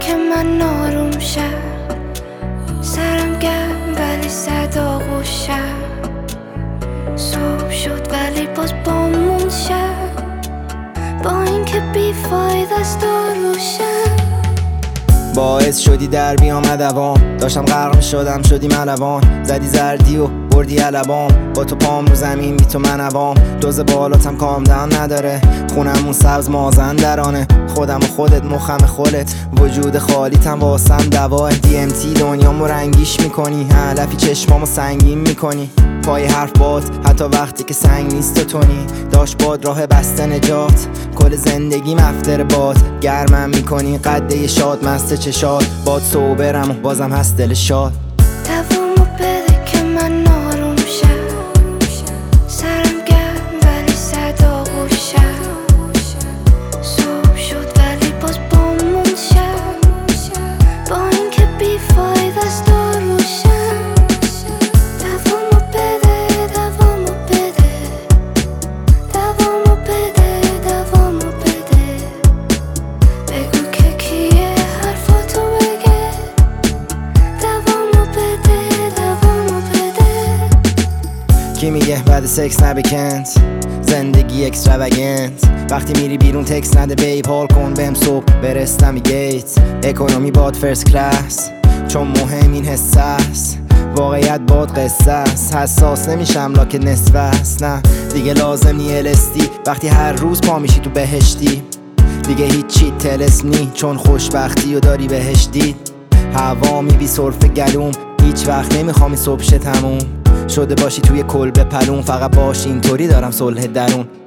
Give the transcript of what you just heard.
که من آروم شم، سرم گرم ولی صدا گوشم. صبح شد ولی باز بامون شب، با اینکه بیفاید است و روشم. باعث شدی در بیام دوام، داشتم غرق می‌شدم شدی ملوان. زدی زردی و بردی علبام، با تو پام رو زمین بی تو من عوام. دوز بالاتم کامدن نداره، خونمون سبز مازندرانه. خودم و خودت مخم خودت، وجود خالیتم واسم دواه. DMT دنیامو رنگیش میکنی، علفی چشمامو سنگین میکنی. پای حرف باد حتی وقتی که سنگ نیست و تونی. داشت باد راه بسته نجات، کل زندگی مفتر باد. گرمم میکنی قده شاد مست چشاد، باد صوبرم و بازم هست دل شاد. دوامو بده که من آروم شم، سرم گرم ولی صدا گوشم. صبح شد ولی باز بامون شب، با اینکه بیفاید است و روشم. دوامو بده، دوامو بده، دوامو بده، دوامو بده. بگو که کیه حرفاتو بگه. دوامو بده، دوامو بده. کی میگه بعد سکس نبکنت، زندگی اکستراوگنت. وقتی میری بیرون تکس نده بیب، حال کن بهم صبح برستم گیت. اکونومی باد فرست کلاس، چون مهم این حس است. واقعیت باد قصه است، حساس نمیشم لاکه نصف است. نه دیگه لازم نی LSD، وقتی هر روز پا میشی تو بهشتی. دیگه هیچی طلسم نی، چون خوشبختی و داری بهش دید. هوا میبی سرف گلوم، هیچ وقت نمیخوام این صبح شه تموم. شده باشی توی کلبه پلون، فقط باش اینطوری دارم صلح درون.